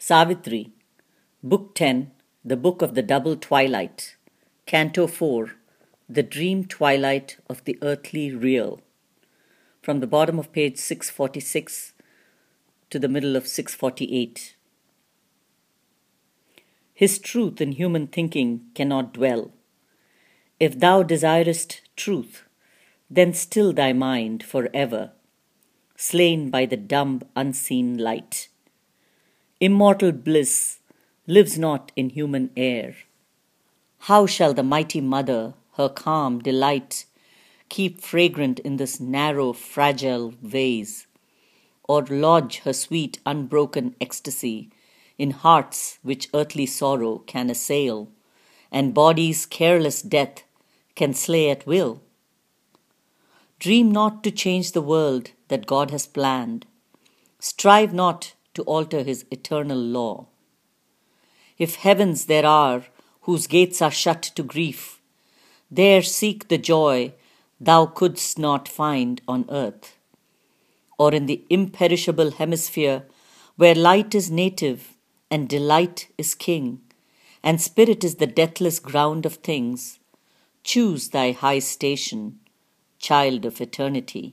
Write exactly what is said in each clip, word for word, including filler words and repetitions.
Savitri, Book ten, The Book of the Double Twilight, Canto four, The Dream Twilight of the Earthly Real, from the bottom of page six forty-six to the middle of six forty-eight. His truth in human thinking cannot dwell. If thou desirest truth, then still thy mind for ever, slain by the dumb unseen light. Immortal bliss lives not in human air. How shall the mighty mother her calm delight keep fragrant in this narrow, fragile vase, or lodge her sweet, unbroken ecstasy in hearts which earthly sorrow can assail, and body's careless death can slay at will? Dream not to change the world that God has planned. Strive not to alter his eternal law. If heavens there are whose gates are shut to grief, there seek the joy thou couldst not find on earth. Or in the imperishable hemisphere where light is native and delight is king, and spirit is the deathless ground of things, choose thy high station, child of eternity.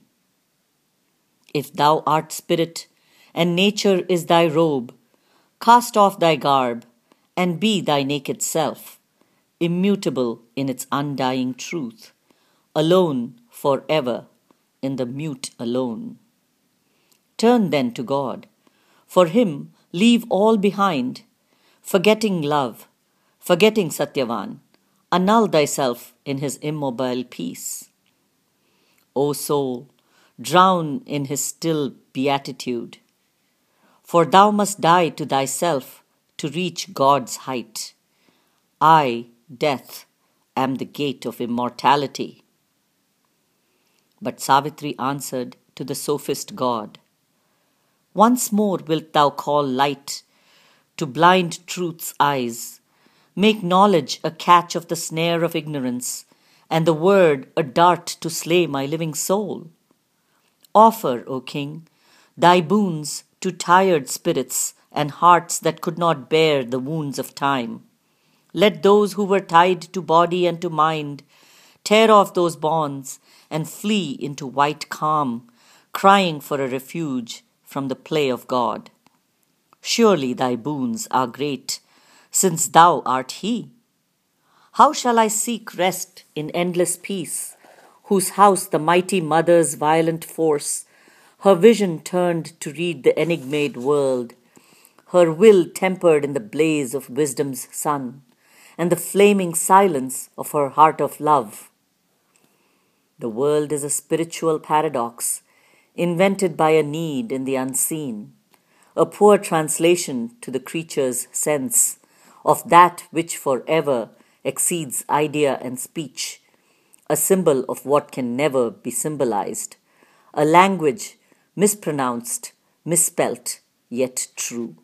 If thou art spirit, and nature is thy robe, cast off thy garb, and be thy naked self, immutable in its undying truth, alone forever in the mute alone. Turn then to God. For him leave all behind, forgetting love, forgetting Satyavan, annul thyself in his immobile peace. O soul, drown in his still beatitude, for thou must die to thyself to reach God's height. I, death, am the gate of immortality. But Savitri answered to the sophist God, once more wilt thou call light to blind truth's eyes, make knowledge a catch of the snare of ignorance, and the word a dart to slay my living soul? Offer, O King, thy boons to tired spirits and hearts that could not bear the wounds of time. Let those who were tied to body and to mind tear off those bonds and flee into white calm, crying for a refuge from the play of God. Surely thy boons are great, since thou art He. How shall I seek rest in endless peace, whose house the mighty mother's violent force, her vision turned to read the enigmate world, her will tempered in the blaze of wisdom's sun, and the flaming silence of her heart of love? The world is a spiritual paradox, invented by a need in the unseen, a poor translation to the creature's sense of that which forever exceeds idea and speech, a symbol of what can never be symbolized, a language mispronounced, misspelt, yet true.